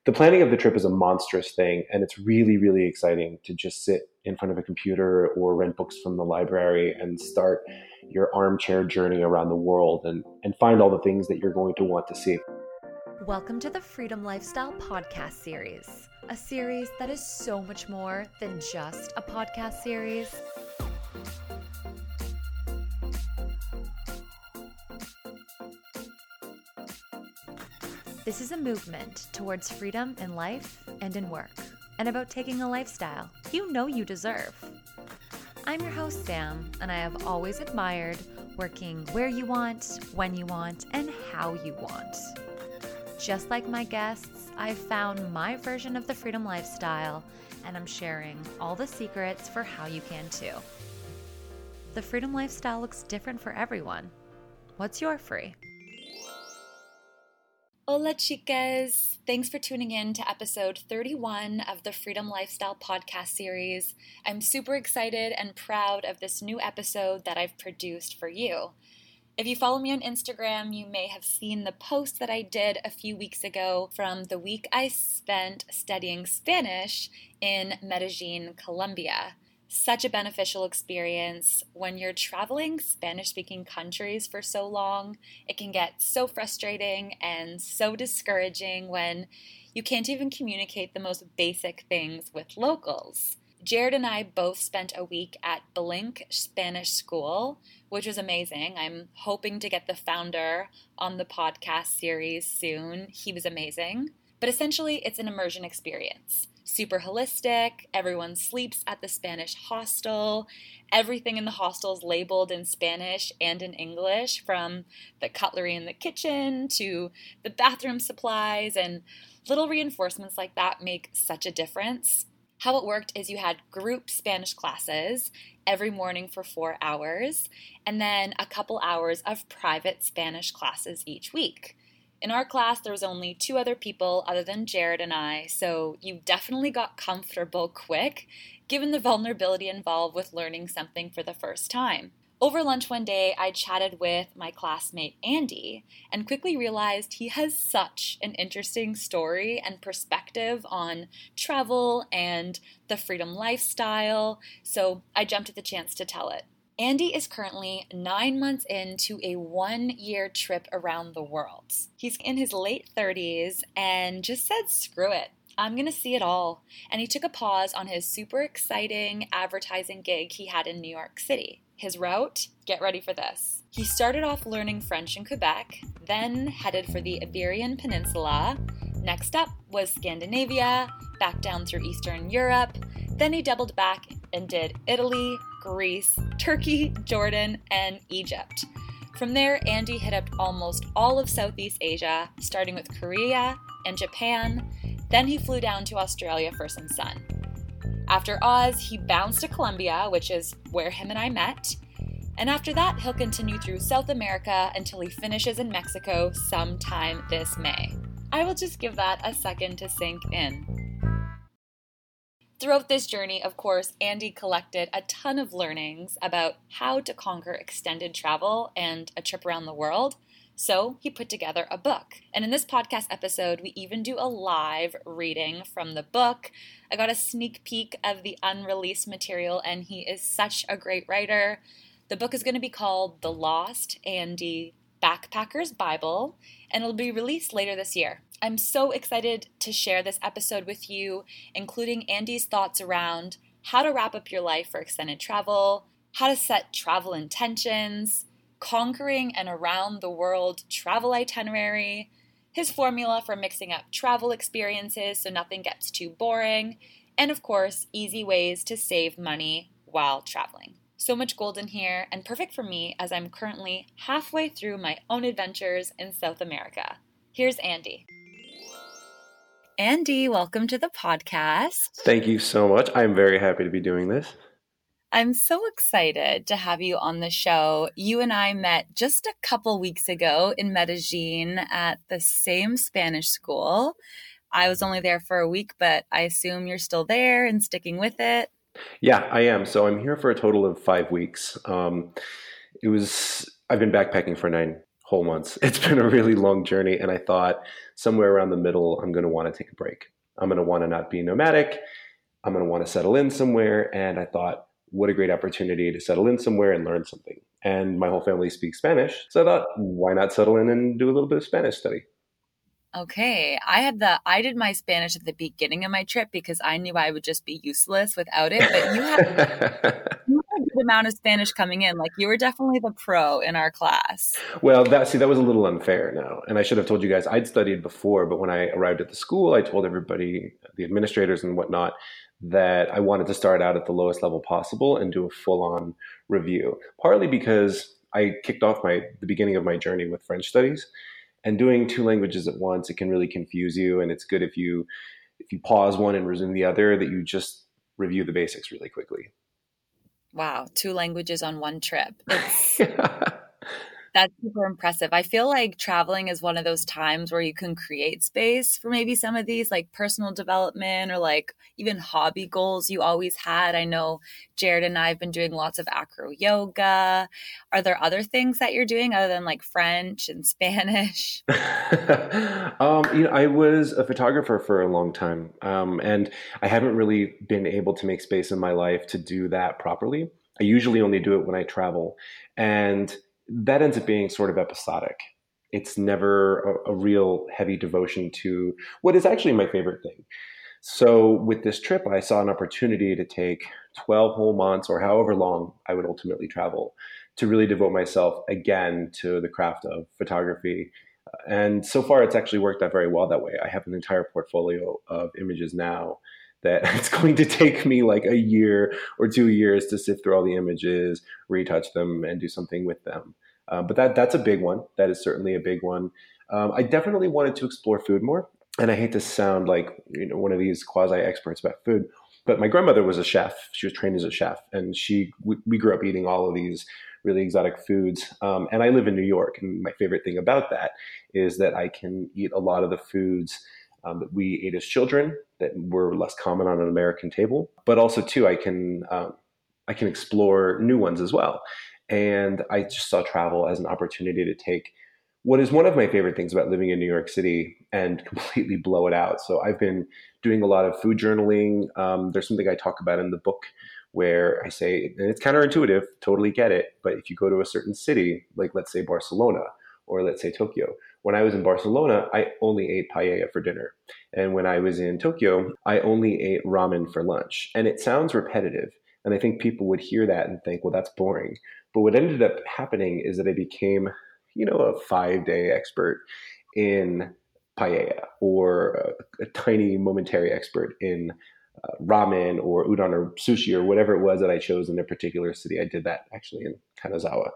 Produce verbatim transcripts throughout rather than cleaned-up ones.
the planning of the trip is a monstrous thing, and it's really, really exciting to just sit in front of a computer or rent books from the library and start your armchair journey around the world and, and find all the things that you're going to want to see. Welcome to the Freedom Lifestyle podcast series, a series that is so much more than just a podcast series. This is a movement towards freedom in life and in work, and about taking a lifestyle you know you deserve. I'm your host, Sam, and I have always admired working where you want, when you want, and how you want. Just like my guests, I've found my version of the freedom lifestyle, and I'm sharing all the secrets for how you can too. The freedom lifestyle looks different for everyone. What's your free? Hola, chicas! Thanks for tuning in to episode thirty-one of the Freedom Lifestyle podcast series. I'm super excited and proud of this new episode that I've produced for you. If you follow me on Instagram, you may have seen the post that I did a few weeks ago from the week I spent studying Spanish in Medellin, Colombia. Such a beneficial experience. When you're traveling Spanish-speaking countries for so long, it can get so frustrating and so discouraging when you can't even communicate the most basic things with locals. Jared and I both spent a week at Blink Spanish School, which was amazing. I'm hoping to get the founder on the podcast series soon. He was amazing. But essentially, it's an immersion experience. Super holistic, everyone sleeps at the Spanish hostel, everything in the hostel is labeled in Spanish and in English, from the cutlery in the kitchen to the bathroom supplies, and little reinforcements like that make such a difference. How it worked is you had group Spanish classes every morning for four hours, and then a couple hours of private Spanish classes each week. In our class, there was only two other people other than Jared and I, so you definitely got comfortable quick, given the vulnerability involved with learning something for the first time. Over lunch one day, I chatted with my classmate Andy and quickly realized he has such an interesting story and perspective on travel and the freedom lifestyle, so I jumped at the chance to tell it. Andy is currently nine months into a one-year trip around the world. He's in his late thirties and just said, screw it, I'm going to see it all. And he took a pause on his super exciting advertising gig he had in New York City. His route? Get ready for this. He started off learning French in Quebec, then headed for the Iberian Peninsula. Next up was Scandinavia, back down through Eastern Europe. Then he doubled back and did Italy, Greece, Turkey, Jordan, and Egypt. From there, Andy hit up almost all of Southeast Asia, starting with Korea and Japan. Then he flew down to Australia for some sun. After Oz, he bounced to Colombia, which is where him and I met. And after that, he'll continue through South America until he finishes in Mexico sometime this May. I will just give that a second to sink in. Throughout this journey, of course, Andy collected a ton of learnings about how to conquer extended travel and a trip around the world. So he put together a book. And in this podcast episode, we even do a live reading from the book. I got a sneak peek of the unreleased material, and he is such a great writer. The book is going to be called The Lost Andy Backpacker's Bible, and it'll be released later this year. I'm so excited to share this episode with you, including Andy's thoughts around how to wrap up your life for extended travel, how to set travel intentions, conquering an around-the-world travel itinerary, his formula for mixing up travel experiences so nothing gets too boring, and of course, easy ways to save money while traveling. So much gold in here, and perfect for me as I'm currently halfway through my own adventures in South America. Here's Andy. Andy, welcome to the podcast. Thank you so much. I'm very happy to be doing this. I'm so excited to have you on the show. You and I met just a couple weeks ago in Medellin at the same Spanish school. I was only there for a week, but I assume you're still there and sticking with it. Yeah, I am. So I'm here for a total of five weeks. Um, it was, I've been backpacking for nine whole months. It's been a really long journey. And I thought somewhere around the middle, I'm going to want to take a break. I'm going to want to not be nomadic. I'm going to want to settle in somewhere. And I thought, what a great opportunity to settle in somewhere and learn something. And my whole family speaks Spanish. So I thought, why not settle in and do a little bit of Spanish study? Okay. I had the, I did my Spanish at the beginning of my trip because I knew I would just be useless without it. But you had, you had a good amount of Spanish coming in. Like you were definitely the pro in our class. Well, that, see, that was a little unfair now. And I should have told you guys I'd studied before, but when I arrived at the school, I told everybody, the administrators and whatnot, that I wanted to start out at the lowest level possible and do a full-on review. Partly because I kicked off my the beginning of my journey with French studies, and doing two languages at once, it can really confuse you. And it's good if you if you pause one and resume the other, that you just review the basics really quickly. Wow, two languages on one trip. It's That's super impressive. I feel like traveling is one of those times where you can create space for maybe some of these like personal development or like even hobby goals you always had. I know Jared and I have been doing lots of acro yoga. Are there other things that you're doing other than like French and Spanish? um, you know, I was a photographer for a long time, um, and I haven't really been able to make space in my life to do that properly. I usually only do it when I travel, and that ends up being sort of episodic. It's never a, a real heavy devotion to what is actually my favorite thing. So with this trip, I saw an opportunity to take twelve whole months or however long I would ultimately travel to really devote myself again to the craft of photography. And so far, it's actually worked out very well that way. I have an entire portfolio of images now that it's going to take me like a year or two years to sift through all the images, retouch them, and do something with them. Uh, but that that's a big one. That is certainly a big one. Um, I definitely wanted to explore food more. And I hate to sound like, you know, one of these quasi-experts about food, but my grandmother was a chef. She was trained as a chef, and she we, we grew up eating all of these really exotic foods. Um, and I live in New York, and my favorite thing about that is that I can eat a lot of the foods Um, that we ate as children that were less common on an American table, but also too I can um, I can explore new ones as well. And I just saw travel as an opportunity to take what is one of my favorite things about living in New York City and completely blow it out. So I've been doing a lot of food journaling. Um, there's something I talk about in the book where I say, and it's counterintuitive, totally get it, but if you go to a certain city, like let's say Barcelona or let's say Tokyo, when I was in Barcelona, I only ate paella for dinner. And when I was in Tokyo, I only ate ramen for lunch. And it sounds repetitive. And I think people would hear that and think, well, that's boring. But what ended up happening is that I became, you know, a five day expert in paella, or a, a tiny momentary expert in uh, ramen or udon or sushi or whatever it was that I chose in a particular city. I did that actually in Kanazawa.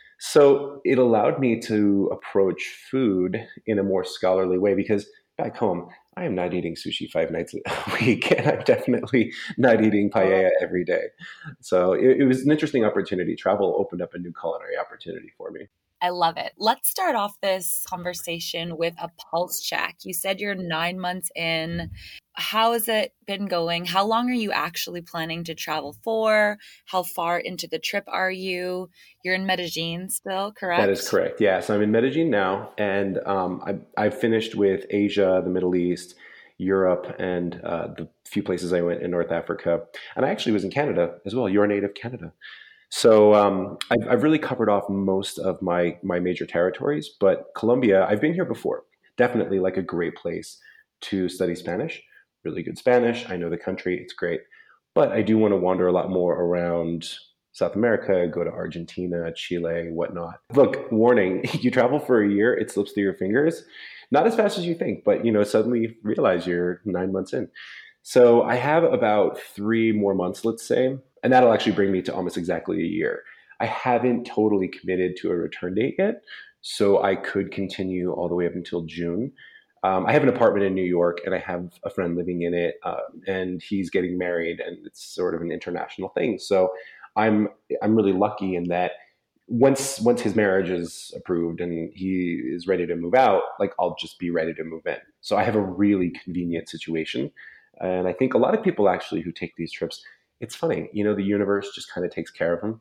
So it allowed me to approach food in a more scholarly way, because back home, I am not eating sushi five nights a week, and I'm definitely not eating paella every day. So it, it was an interesting opportunity. Travel opened up a new culinary opportunity for me. I love it. Let's start off this conversation with a pulse check. You said you're nine months in. How has it been going? How long are you actually planning to travel for? How far into the trip are you? You're in Medellin still, correct? That is correct. Yeah. So I'm in Medellin now, and um, I, I've finished with Asia, the Middle East, Europe, and uh, the few places I went in North Africa. And I actually was in Canada as well, your native Canada. So um, I've, I've really covered off most of my my major territories, but Colombia, I've been here before. Definitely like a great place to study Spanish. Really good Spanish. I know the country. It's great. But I do want to wander a lot more around South America, go to Argentina, Chile, whatnot. Look, warning, you travel for a year, it slips through your fingers. Not as fast as you think, but you know, suddenly realize you're nine months in. So I have about three more months, let's say, and that'll actually bring me to almost exactly a year. I haven't totally committed to a return date yet, so I could continue all the way up until June. Um, I have an apartment in New York, and I have a friend living in it, uh, and he's getting married, and it's sort of an international thing. So I'm I'm really lucky in that once once his marriage is approved and he is ready to move out, like I'll just be ready to move in. So I have a really convenient situation. And I think a lot of people actually who take these trips, it's funny, you know, the universe just kind of takes care of them.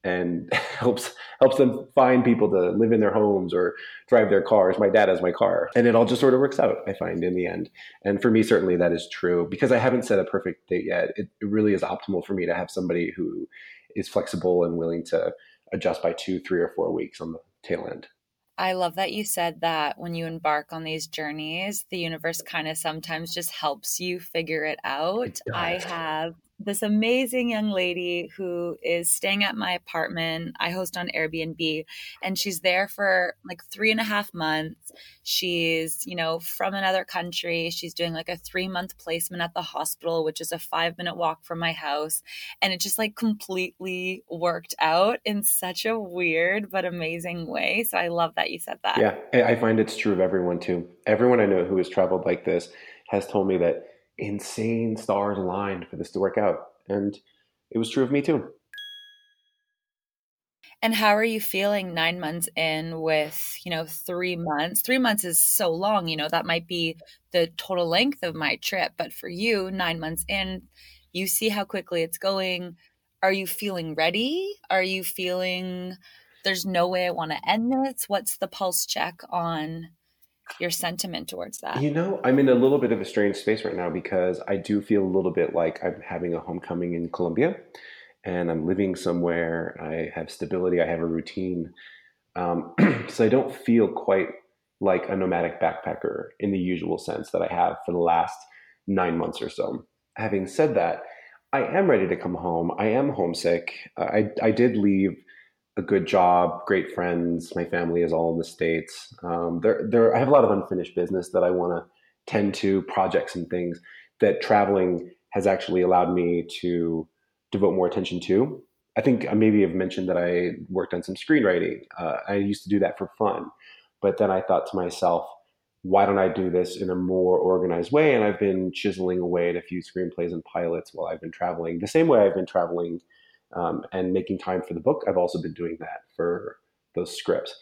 and helps helps them find people to live in their homes or drive their cars. My dad has my car, and it all just sort of works out, I find, in the end. And for me, certainly that is true. Because I haven't set a perfect date yet, it, it really is optimal for me to have somebody who is flexible and willing to adjust by two, three, or four weeks on the tail end. I love that you said that when you embark on these journeys, the universe kind of sometimes just helps you figure it out. I have this amazing young lady who is staying at my apartment. I host on Airbnb, and she's there for like three and a half months. She's, you know, from another country. She's doing like a three month placement at the hospital, which is a five minute walk from my house. And it just like completely worked out in such a weird but amazing way. So I love that you said that. Yeah, I find it's true of everyone too. Everyone I know who has traveled like this has told me that insane stars aligned for this to work out. And it was true of me too. And how are you feeling nine months in with, you know, three months? Three months is so long, you know, that might be the total length of my trip. But for you, nine months in, you see how quickly it's going. Are you feeling ready? Are you feeling there's no way I want to end this? What's the pulse check on your sentiment towards that? You know, I'm in a little bit of a strange space right now because I do feel a little bit like I'm having a homecoming in Colombia and I'm living somewhere. I have stability. I have a routine. Um, so I don't feel quite like a nomadic backpacker in the usual sense that I have for the last nine months or so. Having said that, I am ready to come home. I am homesick. Uh, I, I did leave a good job, great friends. My family is all in the States. Um, there, there, I have a lot of unfinished business that I want to tend to, projects and things that traveling has actually allowed me to devote more attention to. I think I maybe have mentioned that I worked on some screenwriting. Uh, I used to do that for fun, but then I thought to myself, why don't I do this in a more organized way? And I've been chiseling away at a few screenplays and pilots while I've been traveling. The same way I've been traveling Um, and making time for the book, I've also been doing that for those scripts.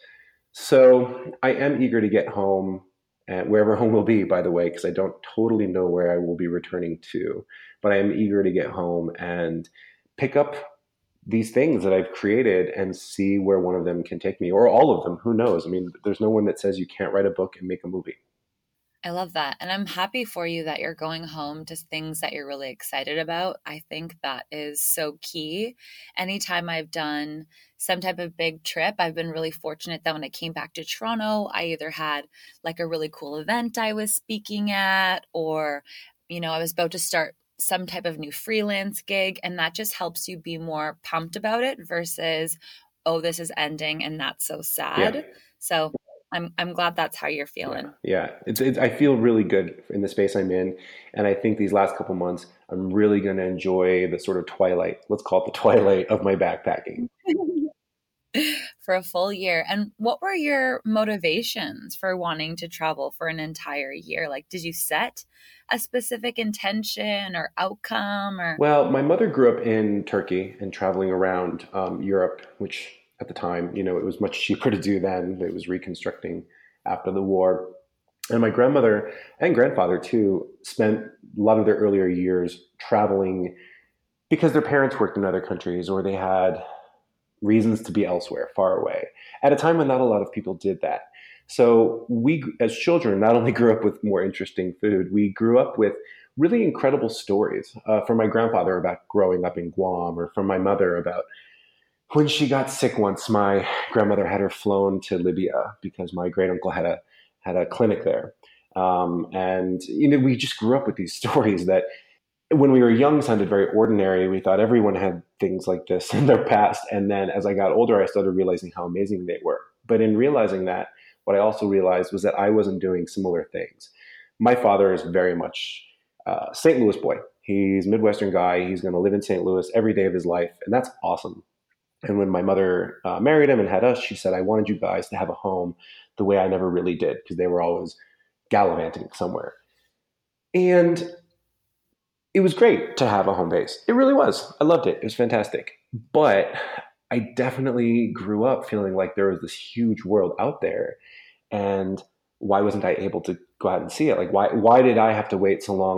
So I am eager to get home, and wherever home will be, by the way, because I don't totally know where I will be returning to. But I am eager to get home and pick up these things that I've created and see where one of them can take me, or all of them. Who knows? I mean, there's no one that says you can't write a book and make a movie. I love that. And I'm happy for you that you're going home to things that you're really excited about. I think that is so key. Anytime I've done some type of big trip, I've been really fortunate that when I came back to Toronto, I either had like a really cool event I was speaking at, or, you know, I was about to start some type of new freelance gig. And that just helps you be more pumped about it versus, oh, this is ending and that's so sad. Yeah. So I'm I'm glad that's how you're feeling. Yeah, yeah. It's, it's I feel really good in the space I'm in, and I think these last couple months I'm really going to enjoy the sort of twilight. Let's call it the twilight of my backpacking for a full year. And what were your motivations for wanting to travel for an entire year? Like, did you set a specific intention or outcome? Or well, my mother grew up in Turkey and traveling around um, Europe, which at the time, you know, it was much cheaper to do then. It was reconstructing after the war. And my grandmother and grandfather, too, spent a lot of their earlier years traveling because their parents worked in other countries or they had reasons to be elsewhere, far away, at a time when not a lot of people did that. So we, as children, not only grew up with more interesting food, we grew up with really incredible stories uh, from my grandfather about growing up in Guam, or from my mother about when she got sick once. My grandmother had her flown to Libya because my great uncle had a had a clinic there, um, and you know we just grew up with these stories that, when we were young, sounded very ordinary. We thought everyone had things like this in their past, and then as I got older, I started realizing how amazing they were. But in realizing that, what I also realized was that I wasn't doing similar things. My father is very much uh, Saint Louis boy. He's a Midwestern guy. He's going to live in Saint Louis every day of his life, and that's awesome. And when my mother uh, married him and had us, she said, I wanted you guys to have a home the way I never really did, because they were always gallivanting somewhere. And it was great to have a home base. It really was. I loved it. It was fantastic. But I definitely grew up feeling like there was this huge world out there. And why wasn't I able to go out and see it? Like, why, why did I have to wait so long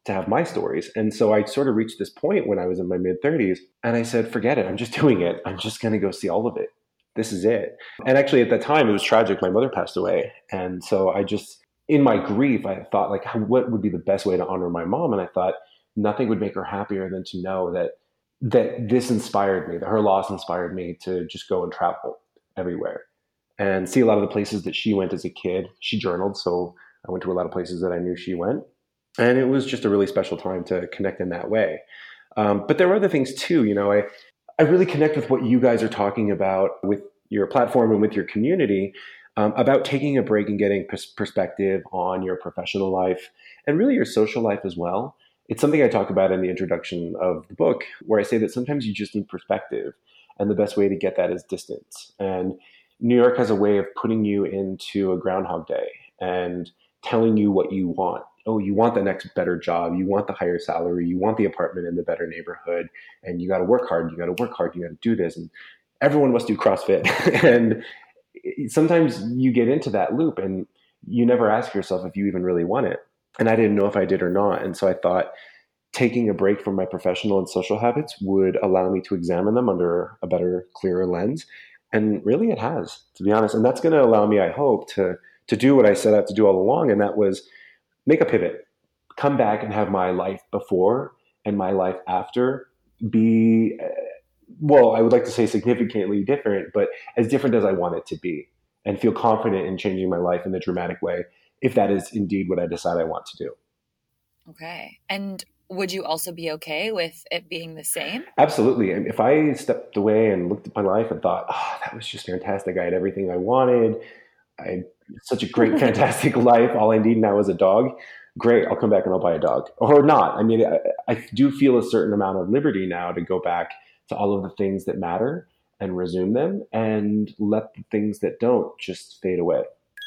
to have my stories. And so I sort of reached this point when I was in my mid thirties and I said, forget it. I'm just doing it. I'm just going to go see all of it. This is it. And actually at that time, it was tragic. My mother passed away. And so I just, in my grief, I thought like, what would be the best way to honor my mom? And I thought nothing would make her happier than to know that, that this inspired me, that her loss inspired me to just go and travel everywhere and see a lot of the places that she went as a kid. She journaled. So I went to a lot of places that I knew she went. And it was just a really special time to connect in that way. Um, but there were other things too. You know, I, I really connect with what you guys are talking about with your platform and with your community um, about taking a break and getting pers- perspective on your professional life and really your social life as well. It's something I talk about in the introduction of the book, where I say that sometimes you just need perspective. And the best way to get that is distance. And New York has a way of putting you into a Groundhog Day and telling you what you want. Oh, you want the next better job. You want the higher salary. You want the apartment in the better neighborhood. And you got to work hard. You got to work hard. You got to do this. And everyone must do CrossFit. And sometimes you get into that loop and you never ask yourself if you even really want it. And I didn't know if I did or not. And so I thought taking a break from my professional and social habits would allow me to examine them under a better, clearer lens. And really it has, to be honest. And that's going to allow me, I hope, to to do what I set out to do all along. And that was make a pivot, come back and have my life before and my life after be, well, I would like to say significantly different, but as different as I want it to be, and feel confident in changing my life in a dramatic way, if that is indeed what I decide I want to do. Okay. And would you also be okay with it being the same? Absolutely. And if I stepped away and looked at my life and thought, oh, that was just fantastic. I had everything I wanted. I had such a great, fantastic life. All I need now is a dog. Great. I'll come back and I'll buy a dog or not. I mean, I, I do feel a certain amount of liberty now to go back to all of the things that matter and resume them and let the things that don't just fade away.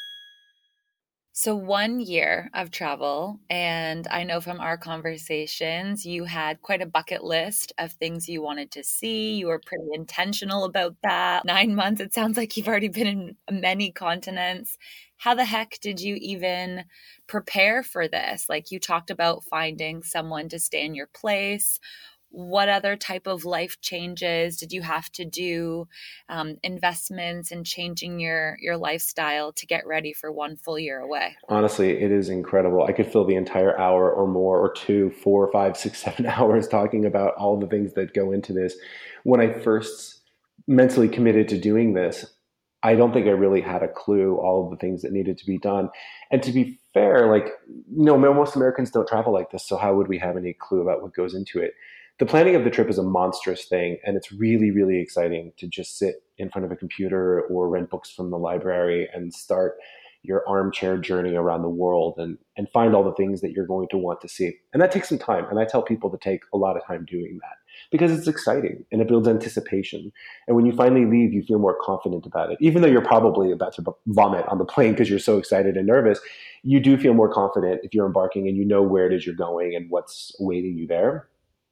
So one year of travel, and I know from our conversations, you had quite a bucket list of things you wanted to see. You were pretty intentional about that. Nine months, it sounds like you've already been in many continents. How the heck did you even prepare for this? Like you talked about finding someone to stay in your place. What other type of life changes did you have to do, um, investments and changing your, your lifestyle to get ready for one full year away? Honestly, it is incredible. I could fill the entire hour or more or two, four, five, six, seven hours talking about all the things that go into this. When I first mentally committed to doing this, I don't think I really had a clue all of the things that needed to be done. And to be fair, like, you know, most Americans don't travel like this. So how would we have any clue about what goes into it? The planning of the trip is a monstrous thing. And it's really, really exciting to just sit in front of a computer or rent books from the library and start your armchair journey around the world and, and find all the things that you're going to want to see. And that takes some time. And I tell people to take a lot of time doing that because it's exciting and it builds anticipation. And when you finally leave, you feel more confident about it. Even though you're probably about to vomit on the plane because you're so excited and nervous, you do feel more confident if you're embarking and you know where it is you're going and what's awaiting you there.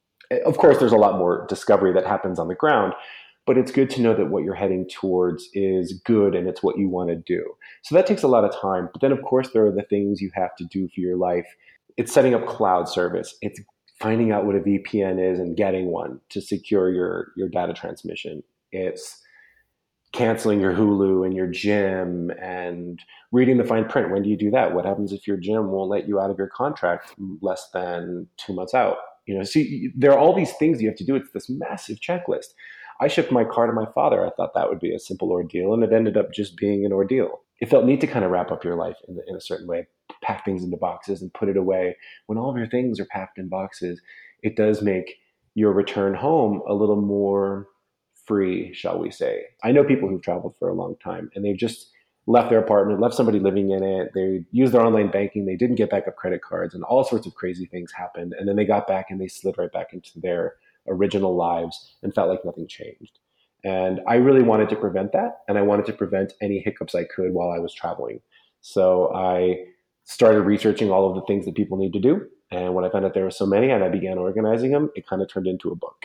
Of course, there's a lot more discovery that happens on the ground, but it's good to know that what you're heading towards is good and it's what you want to do. So that takes a lot of time. But then, of course, there are the things you have to do for your life. It's setting up cloud service. It's finding out what a V P N is and getting one to secure your, your data transmission. It's canceling your Hulu and your gym and reading the fine print. When do you do that? What happens if your gym won't let you out of your contract less than two months out? You know, see, there are all these things you have to do. It's this massive checklist. I shipped my car to my father. I thought that would be a simple ordeal, and it ended up just being an ordeal. It felt neat to kind of wrap up your life in, the, in a certain way, pack things into boxes and put it away. When all of your things are packed in boxes, it does make your return home a little more free, shall we say. I know people who've traveled for a long time, and they've just left their apartment, left somebody living in it. They used their online banking. They didn't get backup credit cards, and all sorts of crazy things happened. And then they got back and they slid right back into their original lives and felt like nothing changed. And I really wanted to prevent that. And I wanted to prevent any hiccups I could while I was traveling. So I started researching all of the things that people need to do. And when I found out there were so many and I began organizing them, it kind of turned into a book.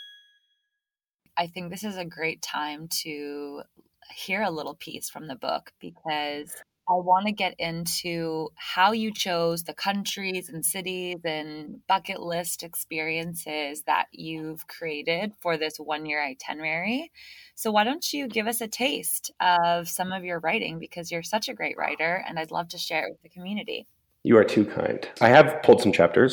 I think this is a great time to hear a little piece from the book because I want to get into how you chose the countries and cities and bucket list experiences that you've created for this one year itinerary. So, why don't you give us a taste of some of your writing, because you're such a great writer and I'd love to share it with the community. You are too kind. I have pulled some chapters,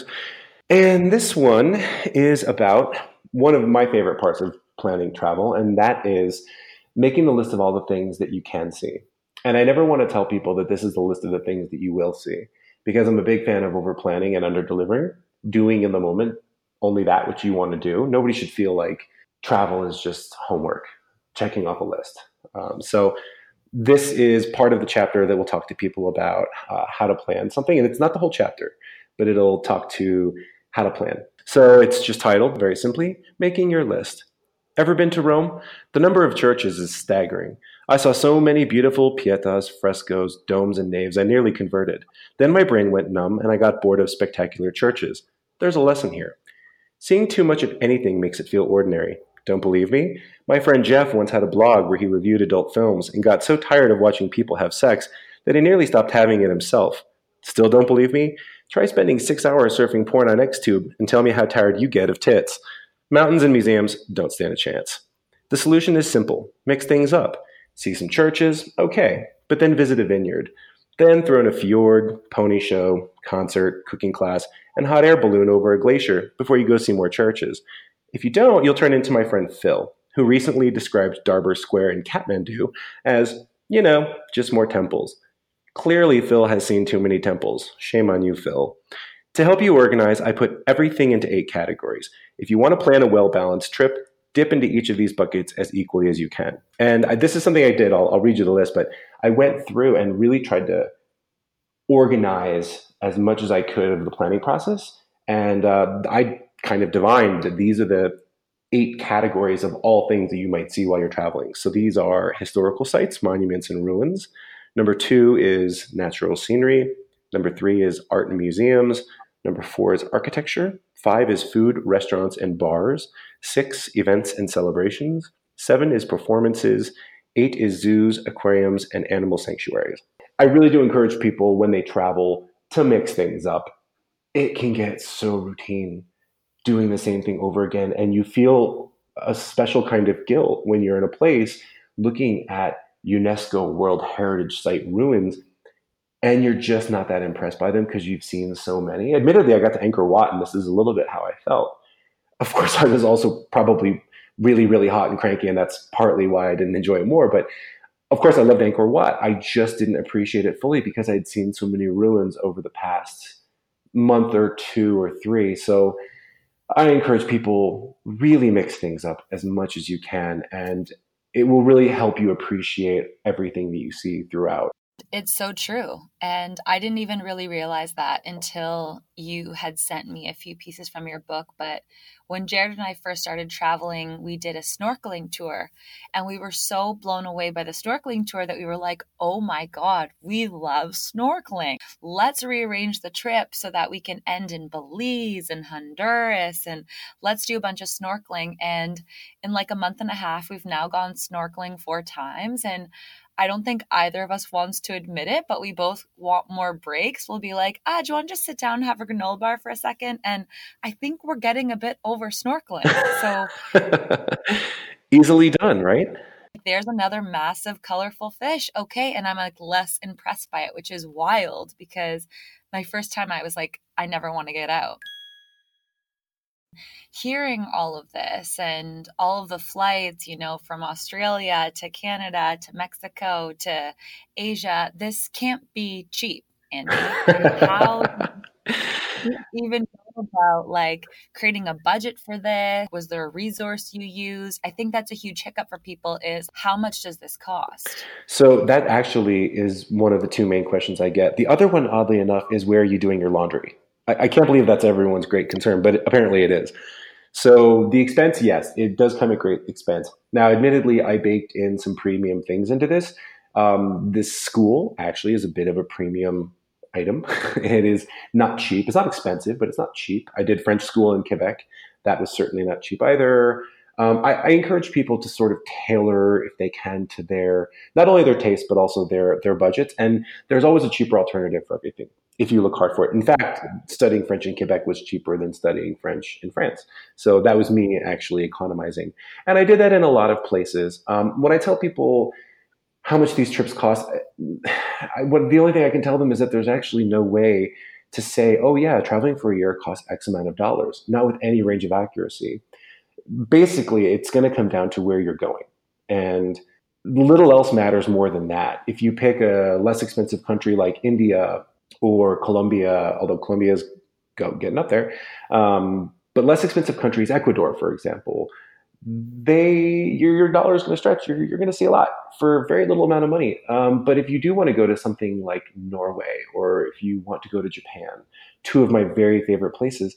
and this one is about one of my favorite parts of planning travel, and that is making the list of all the things that you can see. And I never want to tell people that this is the list of the things that you will see, because I'm a big fan of over planning and under delivering, doing in the moment only that which you want to do. Nobody should feel like travel is just homework, checking off a list. Um, so this is part of the chapter that will talk to people about uh, how to plan something. And it's not the whole chapter, but it'll talk to how to plan. So it's just titled very simply, Making Your List. Ever been to Rome? The number of churches is staggering. I saw so many beautiful pietas, frescoes, domes, and naves, I nearly converted. Then my brain went numb and I got bored of spectacular churches. There's a lesson here. Seeing too much of anything makes it feel ordinary. Don't believe me? My friend Jeff once had a blog where he reviewed adult films and got so tired of watching people have sex that he nearly stopped having it himself. Still don't believe me? Try spending six hours surfing porn on Xtube and tell me how tired you get of tits. Mountains and museums don't stand a chance. The solution is simple. Mix things up. See some churches, okay, but then visit a vineyard. Then throw in a fjord, pony show, concert, cooking class, and hot air balloon over a glacier before you go see more churches. If you don't, you'll turn into my friend Phil, who recently described Darbar Square in Kathmandu as, you know, just more temples. Clearly, Phil has seen too many temples. Shame on you, Phil. To help you organize, I put everything into eight categories. If you want to plan a well-balanced trip, dip into each of these buckets as equally as you can. And I, this is something I did. I'll, I'll read you the list, but I went through and really tried to organize as much as I could of the planning process. And uh, I kind of divined that these are the eight categories of all things that you might see while you're traveling. So these are historical sites, monuments, and ruins. Number two is natural scenery. Number three is art and museums. Number four is architecture. Five is food, restaurants, and bars. Six, events and celebrations. Seven is performances. Eight is zoos, aquariums, and animal sanctuaries. I really do encourage people when they travel to mix things up. It can get so routine doing the same thing over again, and you feel a special kind of guilt when you're in a place looking at UNESCO World Heritage Site ruins and you're just not that impressed by them because you've seen so many. Admittedly, I got to Angkor Wat, and this is a little bit how I felt. Of course, I was also probably really, really hot and cranky, and that's partly why I didn't enjoy it more. But of course, I loved Angkor Wat. I just didn't appreciate it fully because I'd seen so many ruins over the past month or two or three. So I encourage people really mix things up as much as you can, and it will really help you appreciate everything that you see throughout. It's so true. And I didn't even really realize that until you had sent me a few pieces from your book. But when Jared and I first started traveling, we did a snorkeling tour, and we were so blown away by the snorkeling tour that we were like, oh my God, we love snorkeling. Let's rearrange the trip so that we can end in Belize and Honduras, and let's do a bunch of snorkeling. And in like a month and a half, we've now gone snorkeling four times. And I don't think either of us wants to admit it, but we both want more breaks. We'll be like, ah, do you want to just sit down and have a granola bar for a second? And I think we're getting a bit over snorkeling. So easily done, right? There's another massive, colorful fish. Okay. And I'm like less impressed by it, which is wild because my first time I was like, I never want to get out. Hearing all of this and all of the flights, you know, from Australia to Canada to Mexico to Asia, this can't be cheap, Andy. How do you even know about like creating a budget for this? Was there a resource you used? I think that's a huge hiccup for people is how much does this cost? So that actually is one of the two main questions I get. The other one, oddly enough, is where are you doing your laundry? I, I can't believe that's everyone's great concern, but apparently it is. So the expense, yes, it does come at great expense. Now, admittedly, I baked in some premium things into this. Um, this school actually is a bit of a premium item. It is not cheap. It's not expensive, but it's not cheap. I did French school in Quebec. That was certainly not cheap either. Um, I, I encourage people to sort of tailor, if they can, to their not only their taste but also their their budgets. And there's always a cheaper alternative for everything if you look hard for it. In fact, studying French in Quebec was cheaper than studying French in France. So that was me actually economizing, and I did that in a lot of places. Um, when I tell people how much these trips cost, I, what, the only thing I can tell them is that there's actually no way to say, oh yeah, traveling for a year costs X amount of dollars, not with any range of accuracy. Basically, it's going to come down to where you're going. And little else matters more than that. If you pick a less expensive country like India or Colombia, although Colombia is go, getting up there, um, but less expensive countries, Ecuador, for example, they your, your dollar is going to stretch. You're, you're going to see a lot for very little amount of money. Um, but if you do want to go to something like Norway, or if you want to go to Japan, two of my very favorite places,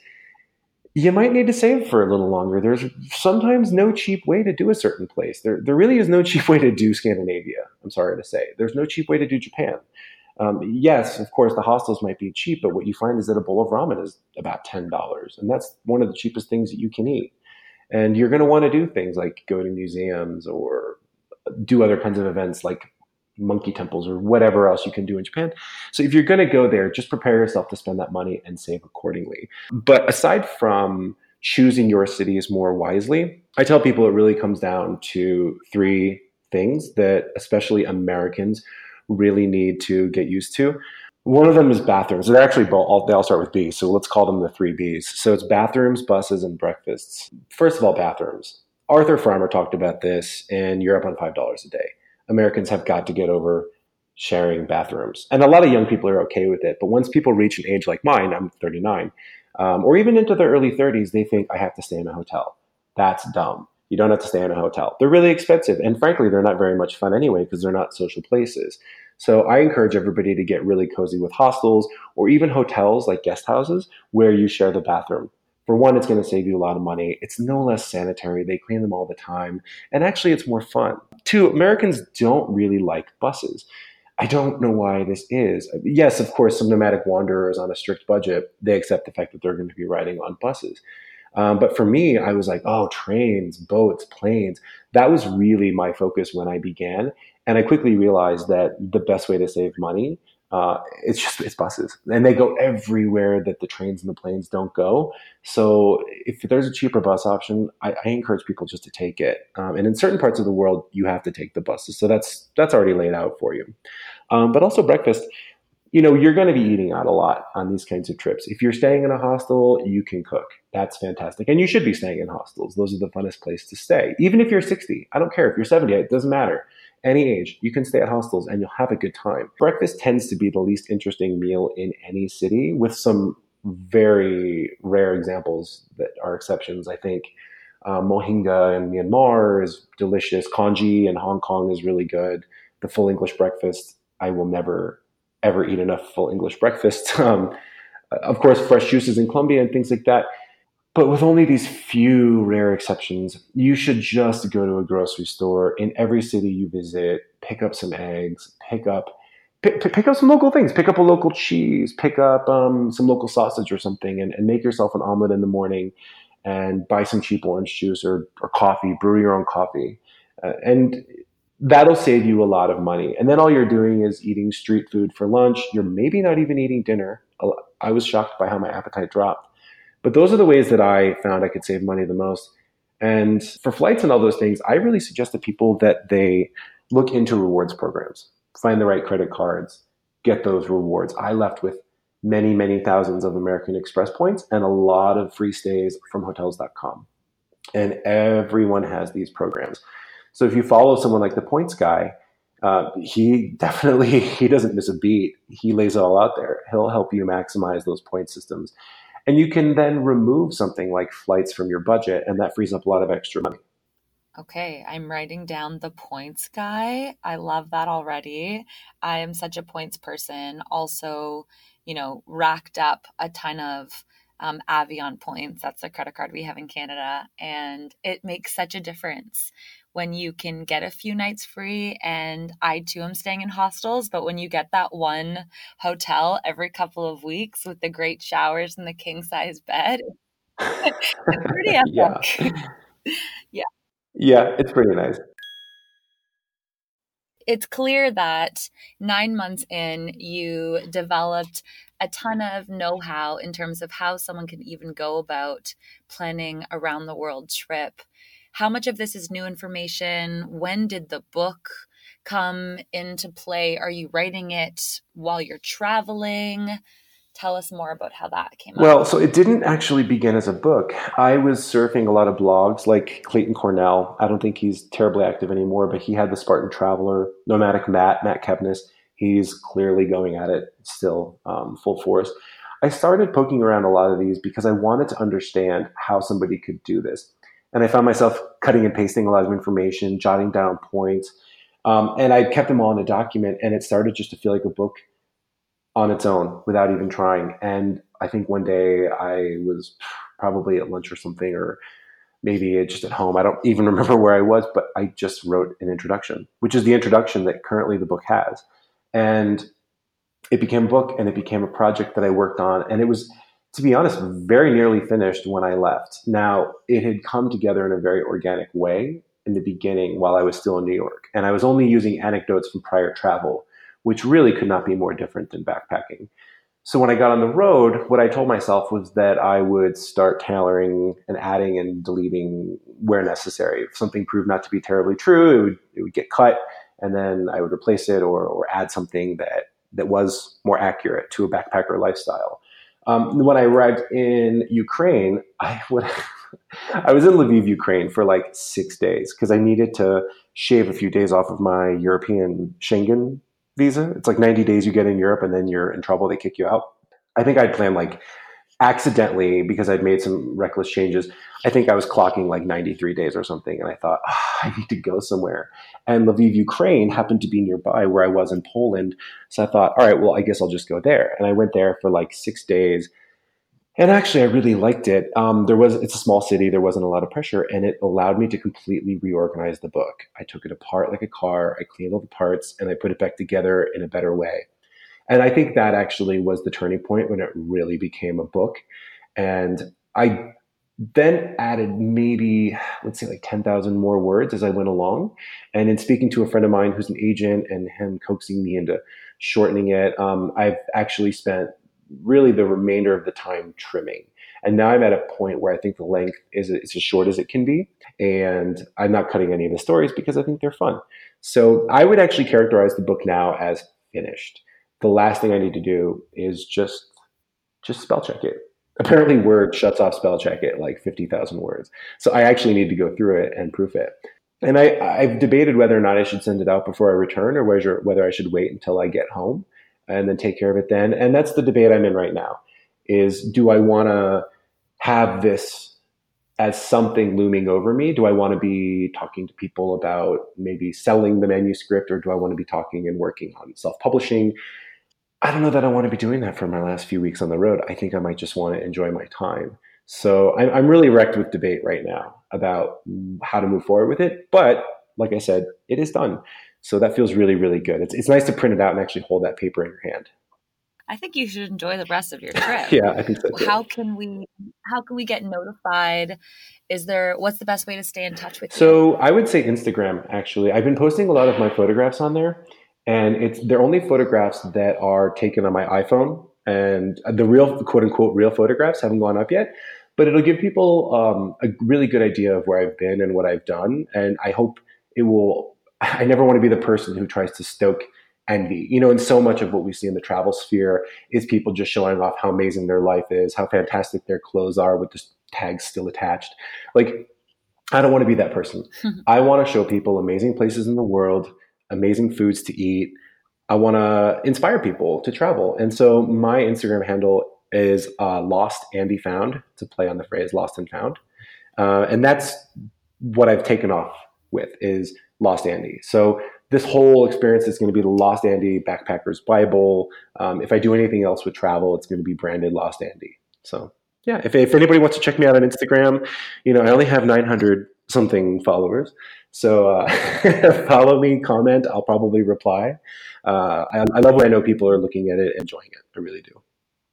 you might need to save for a little longer. There's sometimes no cheap way to do a certain place. There, there really is no cheap way to do Scandinavia. I'm sorry to say. There's no cheap way to do Japan. Um, yes, of course, the hostels might be cheap, but what you find is that a bowl of ramen is about ten dollars. And that's one of the cheapest things that you can eat. And you're going to want to do things like go to museums or do other kinds of events like monkey temples or whatever else you can do in Japan. So if you're going to go there, just prepare yourself to spend that money and save accordingly. But aside from choosing your cities more wisely, I tell people it really comes down to three things that especially Americans really need to get used to. One of them is bathrooms. They're actually all, they all start with B, so let's call them the three Bs. So it's bathrooms, buses, and breakfasts. First of all, bathrooms. Arthur Farmer talked about this in Europe on five dollars a day. Americans have got to get over sharing bathrooms. And a lot of young people are okay with it. But once people reach an age like mine, I'm thirty-nine, um, or even into their early thirties, they think I have to stay in a hotel. That's dumb. You don't have to stay in a hotel. They're really expensive. And frankly, they're not very much fun anyway because they're not social places. So I encourage everybody to get really cozy with hostels or even hotels like guest houses where you share the bathroom. For one, it's going to save you a lot of money. It's no less sanitary. They clean them all the time. And actually, it's more fun. Two, Americans don't really like buses. I don't know why this is. Yes, of course, some nomadic wanderers on a strict budget, they accept the fact that they're going to be riding on buses. Um, but for me, I was like, oh, trains, boats, planes. That was really my focus when I began. And I quickly realized that the best way to save money, uh, it's just it's buses. And they go everywhere that the trains and the planes don't go. So if there's a cheaper bus option, I, I encourage people just to take it. Um, and in certain parts of the world, you have to take the buses. So that's that's already laid out for you. Um, but also breakfast. You know, you're going to be eating out a lot on these kinds of trips. If you're staying in a hostel, you can cook. That's fantastic. And you should be staying in hostels. Those are the funnest place to stay. Even if you're sixty, I don't care. If you're seventy, it doesn't matter. Any age, you can stay at hostels and you'll have a good time. Breakfast tends to be the least interesting meal in any city, with some very rare examples that are exceptions. I think uh, mohinga in Myanmar is delicious. Congee in Hong Kong is really good. The full English breakfast, I will never ever eat enough full English breakfast. Um, of course, fresh juices in Colombia and things like that. But with only these few rare exceptions, you should just go to a grocery store in every city you visit, pick up some eggs, pick up pick, pick up some local things, pick up a local cheese, pick up um, some local sausage or something, and, and make yourself an omelet in the morning and buy some cheap orange juice or, or coffee, brew your own coffee. Uh, and that'll save you a lot of money. And then all you're doing is eating street food for lunch. You're maybe not even eating dinner. I was shocked by how my appetite dropped. But those are the ways that I found I could save money the most. And for flights and all those things, I really suggest to people that they look into rewards programs, find the right credit cards, get those rewards. I left with many, many thousands of American Express points and a lot of free stays from hotels dot com. And everyone has these programs. So if you follow someone like the points guy, uh, he definitely, he doesn't miss a beat. He lays it all out there. He'll help you maximize those point systems. And you can then remove something like flights from your budget, and that frees up a lot of extra money. Okay, I'm writing down the points guy. I love that already. I am such a points person. Also, you know, racked up a ton of um, Avion points. That's the credit card we have in Canada. And it makes such a difference when you can get a few nights free. And I too am staying in hostels, but when you get that one hotel every couple of weeks with the great showers and the king size bed, it's pretty Yeah. epic. Yeah. Yeah, it's pretty nice. It's clear that nine months in, you developed a ton of know-how in terms of how someone can even go about planning a round the world trip. How much of this is new information? When did the book come into play? Are you writing it while you're traveling? Tell us more about how that came up. Well, so it didn't actually begin as a book. I was surfing a lot of blogs like Clayton Cornell. I don't think he's terribly active anymore, but he had the Spartan Traveler, Nomadic Matt, Matt Kepnes. He's clearly going at it still, um, full force. I started poking around a lot of these because I wanted to understand how somebody could do this. And I found myself cutting and pasting a lot of information, jotting down points. Um, and I kept them all in a document, and it started just to feel like a book on its own without even trying. And I think one day I was probably at lunch or something, or maybe just at home. I don't even remember where I was, but I just wrote an introduction, which is the introduction that currently the book has. And it became a book, and it became a project that I worked on. And it was, to be honest, very nearly finished when I left. Now, it had come together in a very organic way in the beginning while I was still in New York. And I was only using anecdotes from prior travel, which really could not be more different than backpacking. So when I got on the road, what I told myself was that I would start tailoring and adding and deleting where necessary. If something proved not to be terribly true, it would, it would get cut, and then I would replace it or, or add something that, that was more accurate to a backpacker lifestyle. Um, when I arrived in Ukraine, I would I was in Lviv, Ukraine for like six days because I needed to shave a few days off of my European Schengen visa. It's like ninety days you get in Europe and then you're in trouble. They kick you out. I think I'd planned like accidentally because I'd made some reckless changes. I think I was clocking like ninety-three days or something. And I thought, oh, I need to go somewhere. And Lviv, Ukraine happened to be nearby where I was in Poland. So I thought, all right, well, I guess I'll just go there. And I went there for like six days. And actually, I really liked it. Um, there was it's a small city. There wasn't a lot of pressure, and it allowed me to completely reorganize the book. I took it apart like a car. I cleaned all the parts, and I put it back together in a better way. And I think that actually was the turning point when it really became a book. And I then added maybe, let's say, like ten thousand more words as I went along. And in speaking to a friend of mine who's an agent and him coaxing me into shortening it, um, I've actually spent really the remainder of the time trimming. And now I'm at a point where I think the length is it's as short as it can be. And I'm not cutting any of the stories because I think they're fun. So I would actually characterize the book now as finished. The last thing I need to do is just just spell check it. Apparently Word shuts off spell check at like fifty thousand words. So I actually need to go through it and proof it. And I, I've debated whether or not I should send it out before I return or whether, whether I should wait until I get home and then take care of it then. And that's the debate I'm in right now is, do I want to have this as something looming over me? Do I want to be talking to people about maybe selling the manuscript, or do I want to be talking and working on self-publishing? I don't know that I want to be doing that for my last few weeks on the road. I think I might just want to enjoy my time. So I'm, I'm really wrecked with debate right now about how to move forward with it. But like I said, it is done. So that feels really, really good. It's, it's nice to print it out and actually hold that paper in your hand. I think you should enjoy the rest of your trip. Yeah, I think so too. How can we how can we get notified? Is there what's the best way to stay in touch with you? So I would say Instagram, actually. I've been posting a lot of my photographs on there, and it's they're only photographs that are taken on my iPhone, and the real quote unquote real photographs haven't gone up yet. But it'll give people um, a really good idea of where I've been and what I've done, and I hope it will. I never want to be the person who tries to stoke envy. You know, and so much of what we see in the travel sphere is people just showing off how amazing their life is, how fantastic their clothes are with the tags still attached. Like, I don't want to be that person. I want to show people amazing places in the world, amazing foods to eat. I want to inspire people to travel. And so my Instagram handle is uh, Lost and Be Found, to play on the phrase lost and found. Uh, and that's what I've taken off with, is Lost Andy. So this whole experience is going to be the Lost Andy Backpacker's Bible. Um, if I do anything else with travel, it's going to be branded Lost Andy. So yeah, if, if anybody wants to check me out on Instagram, you know, I only have nine hundred something followers. So uh, follow me, comment. I'll probably reply. Uh, I, I love when I know people are looking at it and enjoying it. I really do.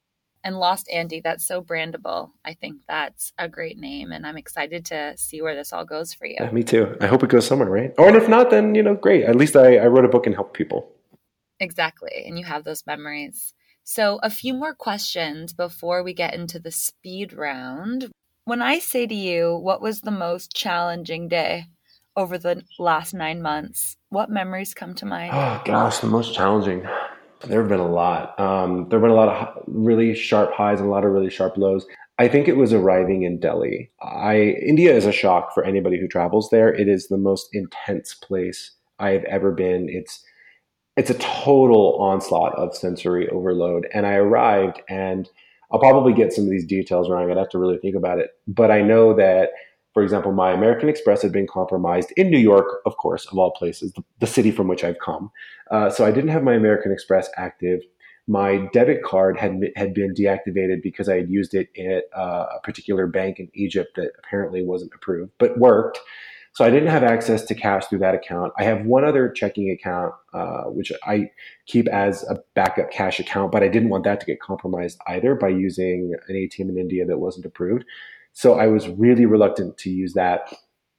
And Lost Andy, that's so brandable. I think that's a great name, and I'm excited to see where this all goes for you. Yeah, me too. I hope it goes somewhere, right? Or if not, then, you know, great. At least I, I wrote a book and helped people. Exactly. And you have those memories. So a few more questions before we get into the speed round. When I say to you, what was the most challenging day over the last nine months? What memories come to mind? Oh, gosh, the most challenging. There have been a lot. Um, there have been a lot of really sharp highs and a lot of really sharp lows. I think it was arriving in Delhi. I India is a shock for anybody who travels there. It is the most intense place I have ever been. It's it's a total onslaught of sensory overload. And I arrived, and I'll probably get some of these details wrong. I'd have to really think about it. But I know that, for example, my American Express had been compromised in New York, of course, of all places, the, the city from which I've come. Uh, so I didn't have my American Express active. My debit card had had been deactivated because I had used it at uh, a particular bank in Egypt that apparently wasn't approved, but worked. So I didn't have access to cash through that account. I have one other checking account, uh, which I keep as a backup cash account, but I didn't want that to get compromised either by using an A T M in India that wasn't approved. So I was really reluctant to use that.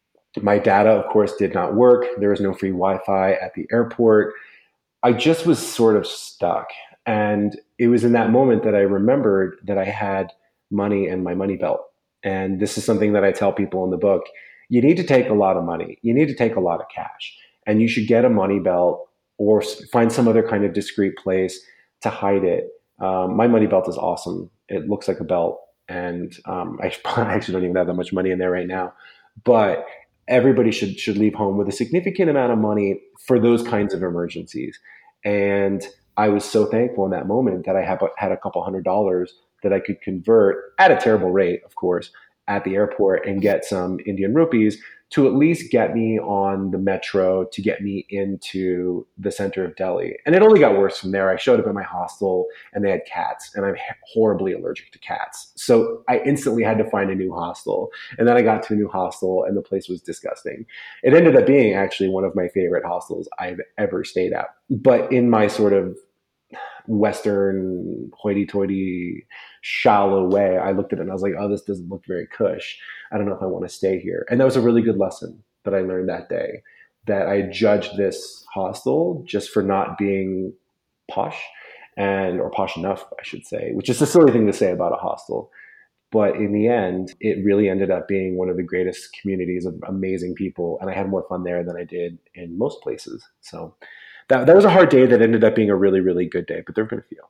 My data, of course, did not work. There was no free Wi-Fi at the airport. I just was sort of stuck. And it was in that moment that I remembered that I had money in my money belt. And this is something that I tell people in the book. You need to take a lot of money. You need to take a lot of cash. And you should get a money belt or find some other kind of discreet place to hide it. Um, my money belt is awesome. It looks like a belt. And um, I actually don't even have that much money in there right now. But everybody should should leave home with a significant amount of money for those kinds of emergencies. And I was so thankful in that moment that I had, had a couple hundred dollars that I could convert at a terrible rate, of course, at the airport and get some Indian rupees to at least get me on the metro, to get me into the center of Delhi. And it only got worse from there. I showed up at my hostel and they had cats, and I'm horribly allergic to cats. So I instantly had to find a new hostel. And then I got to a new hostel and the place was disgusting. It ended up being actually one of my favorite hostels I've ever stayed at. But in my sort of Western hoity-toity shallow way, I looked at it and I was like, oh, this doesn't look very cush. I don't know if I want to stay here. And that was a really good lesson that I learned that day, that I judged this hostel just for not being posh and, or posh enough, I should say, which is a silly thing to say about a hostel. But in the end, it really ended up being one of the greatest communities of amazing people. And I had more fun there than I did in most places. So that, that was a hard day that ended up being a really, really good day, but there have been a few.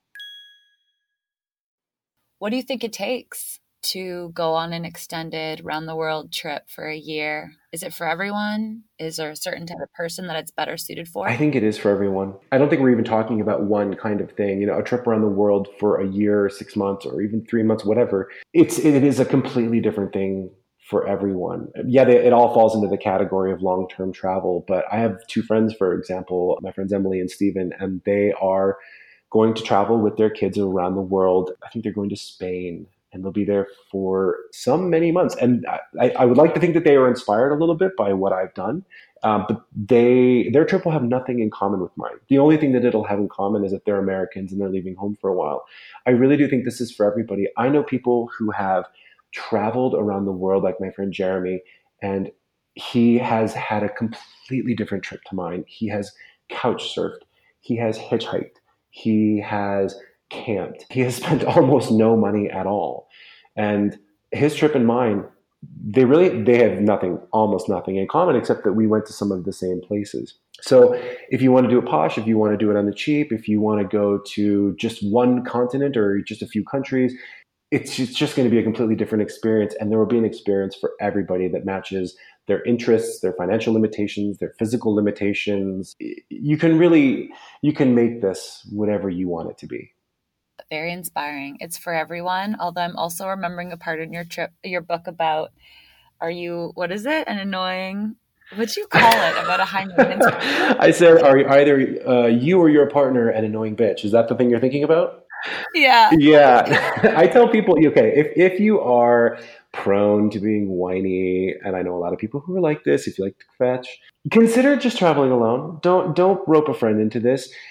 What do you think it takes to go on an extended round the world trip for a year? Is it for everyone? Is there a certain type of person that it's better suited for? I think it is for everyone. I don't think we're even talking about one kind of thing. You know, a trip around the world for a year, six months, or even three months, whatever. It's it is a completely different thing for everyone. Yeah, they, it all falls into the category of long-term travel. But I have two friends, for example, my friends Emily and Steven, and they are going to travel with their kids around the world. I think they're going to Spain, and they'll be there for some many months. And I, I would like to think that they are inspired a little bit by what I've done. Um, but they their trip will have nothing in common with mine. The only thing that it'll have in common is that they're Americans and they're leaving home for a while. I really do think this is for everybody. I know people who have traveled around the world, like my friend Jeremy, and he has had a completely different trip to mine. He has couch surfed. He has hitchhiked. He has camped. He has spent almost no money at all. And his trip and mine, they really, they have nothing, almost nothing in common, except that we went to some of the same places. So if you want to do it posh, if you want to do it on the cheap, if you want to go to just one continent or just a few countries, it's just, just going to be a completely different experience. And there will be an experience for everybody that matches their interests, their financial limitations, their physical limitations. You can really, you can make this whatever you want it to be. Very inspiring. It's for everyone. Although I'm also remembering a part in your trip, your book about, are you, what is it? An annoying, what'd you call it? About a high maintenance person? I said, are either uh, you or your partner an annoying bitch? Is that the thing you're thinking about? Yeah. Yeah. I tell people, okay, if, if you are prone to being whiny, and I know a lot of people who are like this, if you like to fetch, consider just traveling alone. Don't, don't rope a friend into this.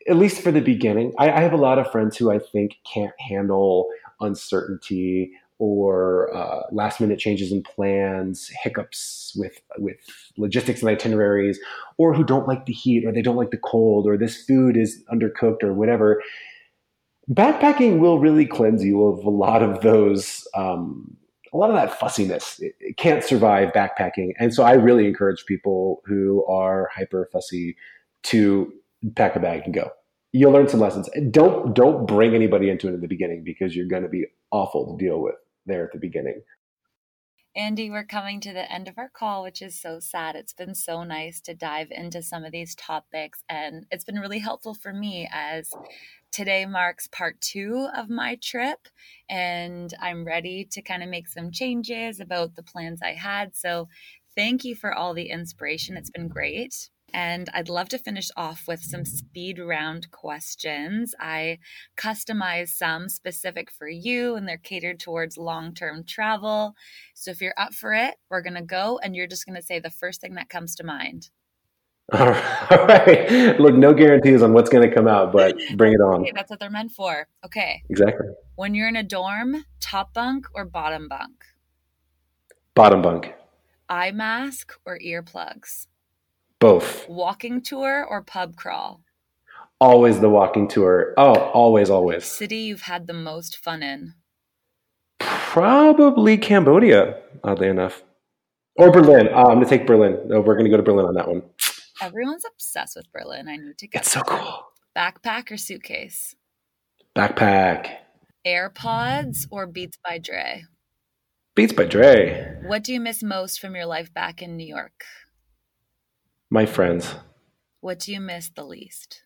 at least for the beginning. I, I have a lot of friends who I think can't handle uncertainty or uh, last minute changes in plans, hiccups with with logistics and itineraries, or who don't like the heat, or they don't like the cold, or this food is undercooked, or whatever. Backpacking will really cleanse you of a lot of those, um, a lot of that fussiness. It, it can't survive backpacking, and so I really encourage people who are hyper fussy to pack a bag and go. You'll learn some lessons. Don't don't bring anybody into it in the beginning, because you're going to be awful to deal with there at the beginning. Andy, we're coming to the end of our call, which is so sad. It's been so nice to dive into some of these topics, and it's been really helpful for me as today marks part two of my trip, and I'm ready to kind of make some changes about the plans I had. So thank you for all the inspiration. It's been great. And I'd love to finish off with some speed round questions. I customized some specific for you, and they're catered towards long-term travel. So if you're up for it, we're going to go, and you're just going to say the first thing that comes to mind. All right. Look, no guarantees on what's going to come out, but bring it on. Okay, that's what they're meant for. Okay. Exactly. When you're in a dorm, top bunk or bottom bunk? Bottom bunk. Eye mask or earplugs? Both. Walking tour or pub crawl? Always the walking tour. Oh, always, always. City you've had the most fun in? Probably Cambodia, oddly enough. Or Berlin. Uh, I'm going to take Berlin. No, we're going to go to Berlin on that one. Everyone's obsessed with Berlin. I need to go. It's so cool. Backpack or suitcase? Backpack. AirPods or Beats by Dre? Beats by Dre. What do you miss most from your life back in New York? My friends. What do you miss the least?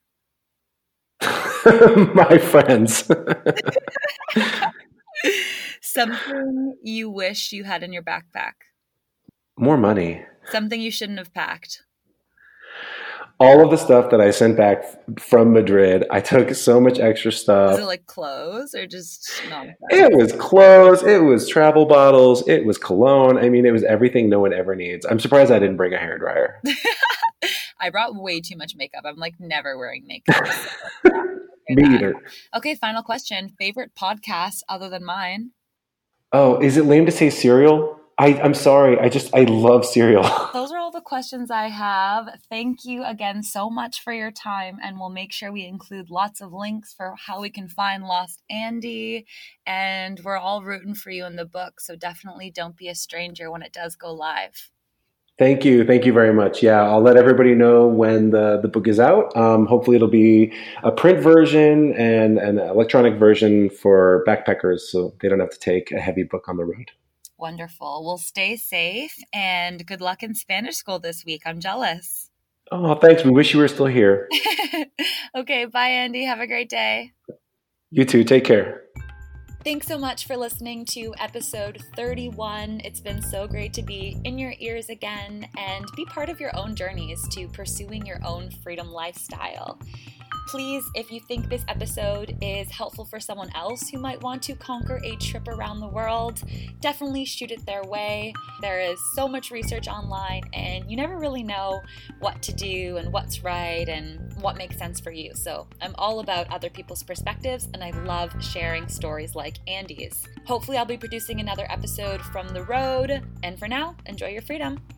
My friends. Something you wish you had in your backpack? More money. Something you shouldn't have packed? All of the stuff that I sent back from Madrid, I took so much extra stuff. Was it like clothes or just nonsense? It was clothes. It was travel bottles. It was cologne. I mean, it was everything no one ever needs. I'm surprised I didn't bring a hairdryer. I brought way too much makeup. I'm like never wearing makeup. Me either. Okay, final question. Favorite podcast other than mine? Oh, is it lame to say cereal? I, I'm sorry. I just, I love cereal. Those are all the questions I have. Thank you again so much for your time. And we'll make sure we include lots of links for how we can find Lost Andy. And we're all rooting for you in the book. So definitely don't be a stranger when it does go live. Thank you. Thank you very much. Yeah, I'll let everybody know when the, the book is out. Um, hopefully it'll be a print version and an electronic version for backpackers, so they don't have to take a heavy book on the road. Wonderful. Well, stay safe and good luck in Spanish school this week. I'm jealous. Oh, thanks. We wish you were still here. Okay. Bye, Andy. Have a great day. You too. Take care. Thanks so much for listening to episode thirty-one. It's been so great to be in your ears again and be part of your own journeys to pursuing your own freedom lifestyle. Please, if you think this episode is helpful for someone else who might want to conquer a trip around the world, definitely shoot it their way. There is so much research online, and you never really know what to do and what's right and what makes sense for you. So I'm all about other people's perspectives, and I love sharing stories like Andy's. Hopefully I'll be producing another episode from the road, and for now, enjoy your freedom.